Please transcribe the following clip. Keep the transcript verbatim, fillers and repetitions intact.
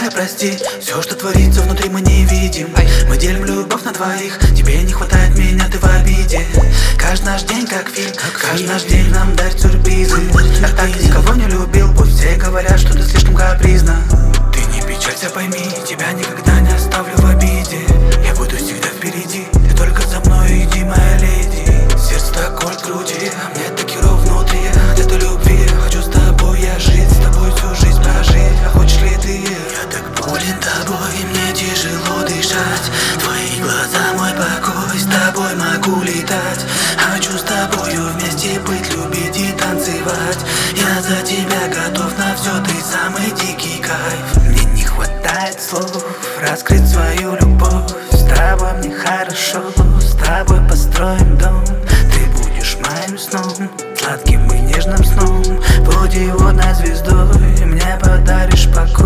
дорогая, прости. Все, что творится внутри, мы не видим. Мы делим любовь на двоих. Тебе не хватает меня, ты в обиде. Каждый наш день как фильм, каждый наш день нам дарит сюрпризы. Я так никого не любил, пусть все говорят, что ты слишком капризна. Ты не печалься, пойми, тебя никогда не оставлю в обиде. Я буду всегда впереди, ты только за мной иди, моя леди. Сердце такое в груди, а мне таки ровно внутри. От этой любви хочу с тобой я жить, с тобой всю жизнь прожить. А хочешь ли ты? Я так болен тобой, и мне тяжело дышать. Твои глаза мой покой, с тобой могу летать. Хочу с тобою вместе быть, любить и танцевать. Я за тебя готов на все, ты самый дикий кайф. Мне не хватает слов раскрыть свою любовь. С тобой мне хорошо, с тобой построим дом. Ты будешь моим сном, сладким и нежным сном. Путеводной звездой мне подаришь покой.